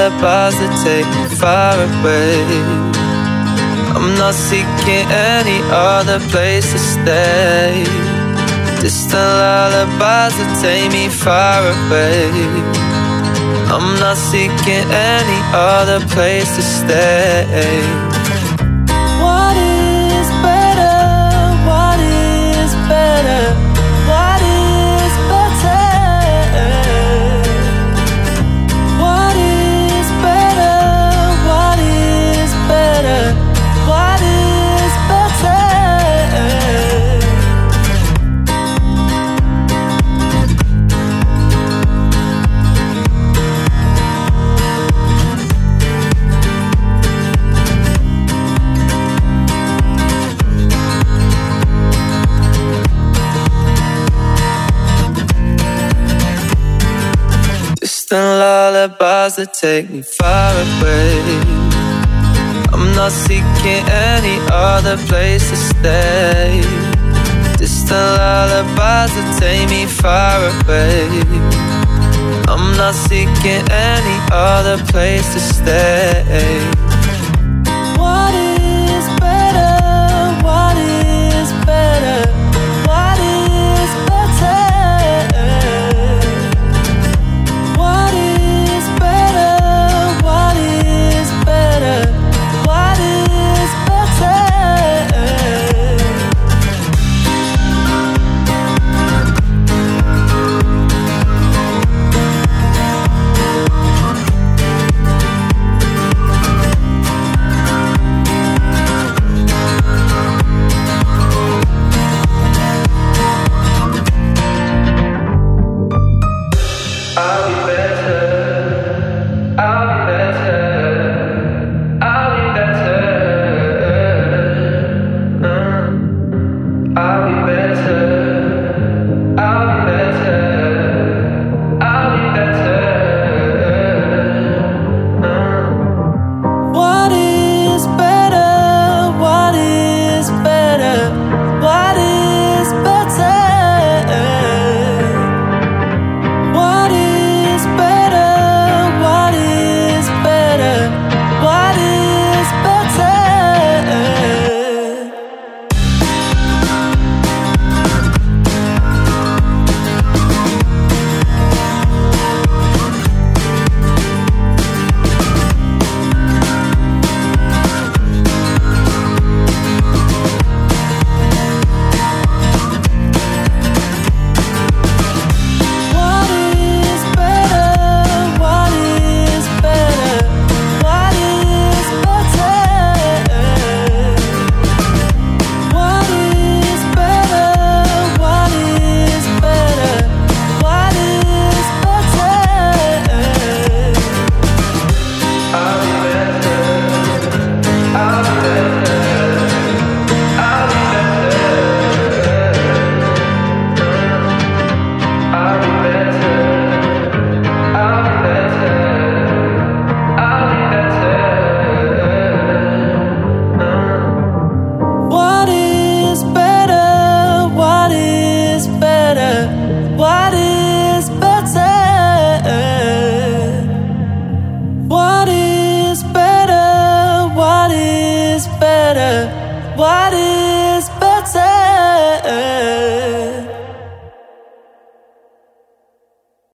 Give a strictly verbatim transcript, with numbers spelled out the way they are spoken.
alibis that take me far away. I'm not seeking any other place to stay. Distant lullabies that take me far away. I'm not seeking any other place to stay. What is better? What is better? What is better? What is better? What is better? What is better? Distant lullabies that take me far away. I'm not seeking any other place to stay. Distant lullabies that take me far away. I'm not seeking any other place to stay. What is better? What is better? What is better? What is better? What is better? What is better? What is